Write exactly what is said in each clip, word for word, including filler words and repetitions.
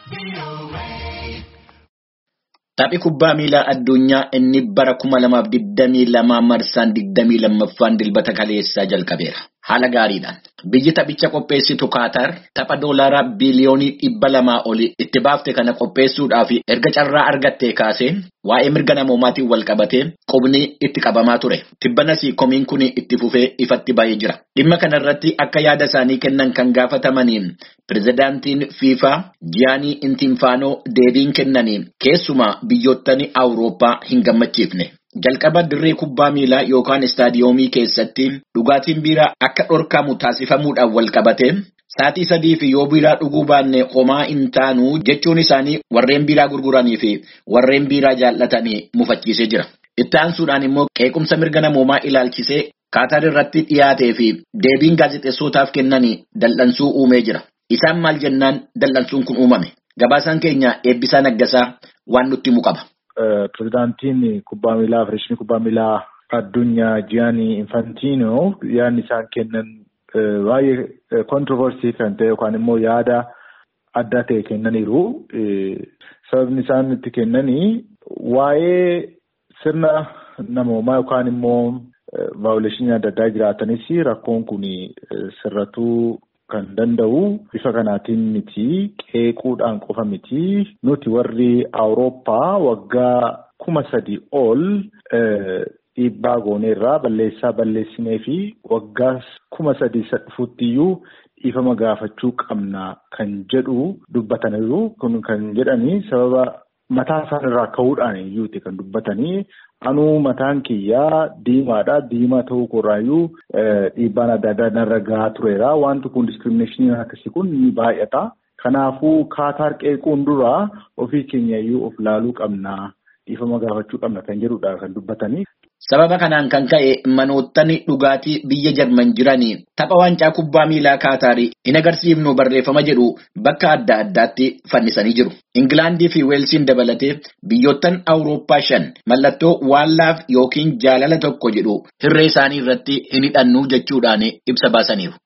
Taphi kubbaa miilaa addunyaa inni bara kuma lamaaf digdamii lama marsaan digdamii lammaffaan dilbata kaleessaa jalqabeera. Haala gaariidhaan. Biyyi taphicha qopheessitu Kaatar tapha doolaaraa biliyoonii dhibba lamaa olii itti baafte kana qopheessuudhaaf erga carraa argattee kaasee waa'ee mirga namoomaatiin wal qabatee qubni itti qabamaa ture. Tibbanas komiin kun itti fufee ifatti ba'ee jira. Dhimma kanarratti akka yaada isaanii kennan kan gaafatamaniin pirezidaantiin FIFA Gianni Infantino deebiin kennaniin keessumaa biyyoottan Awurooppaa hin gammachiifne. Jalqaba dirree kubbaa miilaa yookaan istaadiyoomii keessatti dhugaatiin biiraa akka dhorkamu taasifamuudhaan wal qabate sa'aatii sadii fi yoo biiraa dhuguu baanne homaa hin taanu jechuun isaanii warreen biiraa gurguranii fi warreen biiraa jaallatanii mufachiisee jira. Itti aansuudhaan immoo qeequmsa mirga namoomaa ilaalchisee Kaatar irratti dhiyaatee fi deebiin gaazexeessootaaf kennanii dal'ansuu uumee jira. Isaan maal jennaan dal'ansuun kun uumame? Gabaasaan keenya Eebbisaa Naggasaa waan nutti himu qaba. Pirezidaantiin kubbaa miilaa Federeeshinii kubbaa miilaa addunyaa Gianni Infantino yaadni isaan kennan baay'ee kontiroversii kan ta'e yookaan immoo yaada adda ta'e kennaniiru. Sababni isaan itti kennanii waa'ee sirna namoomaa yookaan immoo vaayuleeshinii adda addaa jiraatanis rakkoon kun sirratuu kan danda'u bifa kanaatiin miti qeequudhaan qofa miti nuti warri Awurooppaa waggaa kuma sadii ol dhiibbaa gooneerraa balleessaa balleessinee fi waggaa kuma sadii dhufuuttiyyuu dhiifama gaafachuu qabna kan jedhu dubbataniiru. Kun kan jedhanii sababa mataa isaan irraa ka'uudhaan iyyuuti kan dubbatanii. Anuu mataan kiyyaa diimaadha. Diimaa ta'uu korraayyuu dhiibbaan adda addaa narra gahaa tureera. Wanti kun diskiriminashinii akkasii kun ni baay'ata. Kanaafuu Kaatar qeequun dura ofii keenyayyuu of laaluu qabna. Dhiifama gaafachuu qabna kan jedhudha kan dubbatanii. Sababa kanaan kan ka'e manootni dhugaatii biyya Jarman jiranii tapha waancaa kubbaa miilaa Kaataarii hin agarsiifnu barreeffama jedhu bakka adda addaatti fannisanii jiru. Ingilaandii fi Weelsiin dabalatee biyyoottan Awurooppaa shan mallattoo waan laaf yookiin jaalala tokko jedhu hirree isaanii irratti hin hidhannu jechuudhaan ibsa baasaniiru.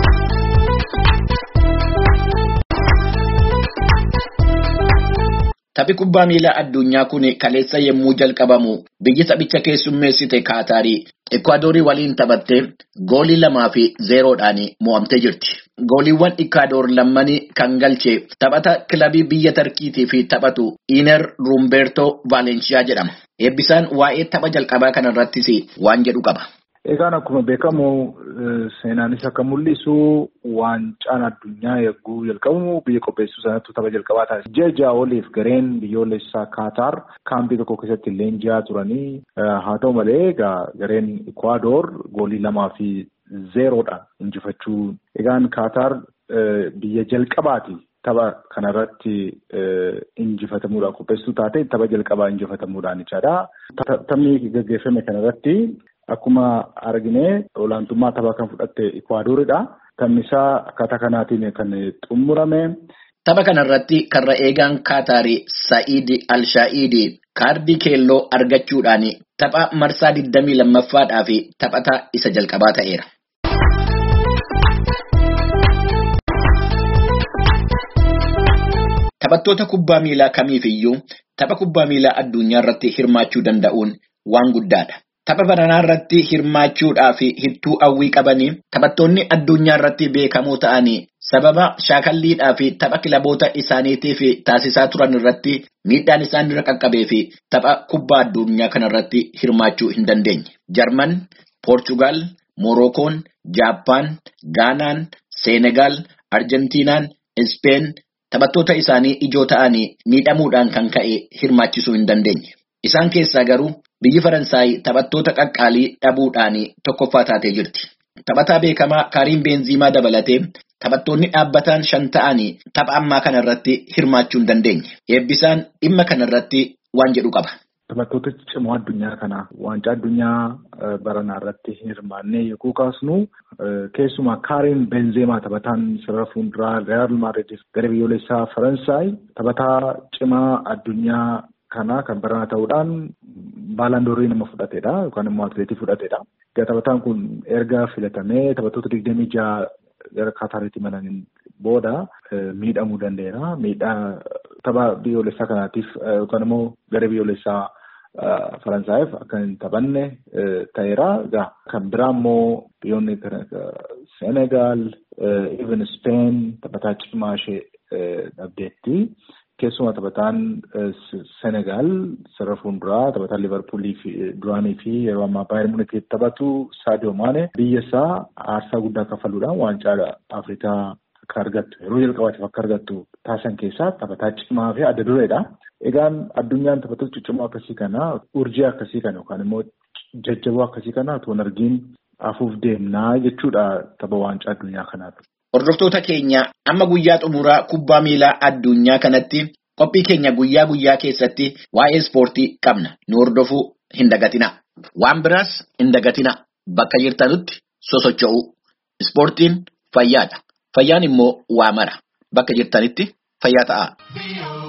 Taphi kubbaa miilaa addunyaa kun kaleessa yommuu jalqabamu biyyi taphicha keessummeessite Kaataarii Ikwaadoorii waliin taphattee goolii lamaa fi zeeroodhaan mo'amtee jirti. Gooliiwwan Ikwaador lammanii kan galche taphata kilabii biyya Tarkiitii fi taphatu Iner Rumberto Valencia jedhama. Eebbisaan waa'ee tapha jalqabaa kanarrattis waan jedhu qaba. Egaan akkuma beekamu seenaanis akka mul'isu waancaan addunyaa yagguu jalqabamu biyya qopheessuu sanatti tapha jalqabaa taasisa. Ji'a ja'a oliif gareen biyyoolessaa Kaatar kaampii tokko keessatti leenji'aa turanii haa ta'u malee egaa gareen Ikwaador goolii lamaa fi zeeroodhaan injifachuu. Egaan Kaatar biyya jalqabaati tapha kanarratti injifatamuudhaan qopheessuu taate tapha jalqabaa injifatamuudhaan jechaadha. Taphni gaggeeffame kanarratti akkuma argine olaantummaa taphaa kan fudhatte Ikwaadoridha. Taphni isaa akkaataa kanaatiin kan xumurame. Tapha kanarratti karra eegaan Kaataarii Sa'iid Al-Sha'iidi kaardii keelloo argachuudhaan tapha marsaa digdamii lammaffaadhaaf taphataa isa jalqabaa ta'eera. Taphattoota kubbaa miilaa kamiifiyyuu tapha kubbaa miilaa addunyaa irratti hirmaachuu danda'uun waan guddaadha. Tapha baranaa irratti hirmaachuudhaaf hittuu hawwii qabanii taphattoonni addunyaa irratti beekamoo ta'anii sababa shaakalliidhaa fi tapha kilaboota isaaniitiif taasisaa turan irratti miidhaan isaan irra qaqqabee fi tapha kubbaa addunyaa kanarratti hirmaachuu hin dandeenye. Jarman, Poorchugaal, Morookoon, Jaappaan, Gaanaan, Seenegaal, Arjentiinaan, Ispeen taphattoota isaanii ijoo ta'anii miidhamuudhaan kan ka'e hirmaachisuu hin dandeenye. Isaan keessaa garuu biyyi Faransaay taphattoota qaqqaalii dhabuudhaan tokkoffaa taatee jirti. Taphataa beekamaa Kaariim Beenziimaa dabalatee taphattoonni dhaabbataan shan ta'anii tapha ammaa kanarratti hirmaachuu hin dandeenye. Eebbisaan dhimma kanarratti waan jedhu qaba. Taphattoota cimoo addunyaa kana waancaa addunyaa baranaa irratti hirmaannee yogguu kaasnu keessumaa Kaariim Beenziimaa taphataan sarara fuulduraa Real Madrid gara biyyoolessaa Faransaay taphataa cimaa addunyaa kana kan baranaa ta'uudhaan baalandoorii nama fudhatedha yookaan immoo atileetii fudhatedha. Taphataan kun erga filatamee taphattoota digdamii ja'a gara Kaatariitti imalaniin booda miidhamuu danda'eera. Miidhaa tapha biyyoolessaa kanaatiif yookaan immoo garee biyyoolessaa Faransaayif akka hin taphanne ta'eera. Egaa kan biraa immoo biyyoonni Senegaal, even Spain taphataa cimaa ishee dhabdeetti. Keessumaa taphataan Senegaal sarara fuulduraa taphataan Liverpoolii fi duraanii fi yeroo ammaa Bayern Munich taphatu Sadio Mane biyya isaa aarsaa guddaa kafaluudhaan waancaa Afrikaa akka argattu yeroo jalqabaatiif akka argattu taasisan keessaa taphataa cimaa fi adda dureedha. Egaan addunyaan taphattoota ciccimoo akkasii kana urjii akkasii kana yookaan immoo jajjaboo akkasii kana tuun argiin afuuf deemnaa jechuudha tapha waancaa addunyaa kanaatu. Hordoftoota keenya amma guyyaa xumuraa kubbaa miilaa addunyaa kanatti qophii keenya guyyaa guyyaa keessatti waa'ee ispoortii qabna. Nu hordofuu hin dagatina. Waan biraas hin dagatina. Bakka jirtanutti sosocho'uu. Ispoortiin fayyaadha. Fayyaan immoo waa mara. Bakka jirtanitti fayyaa ta'a.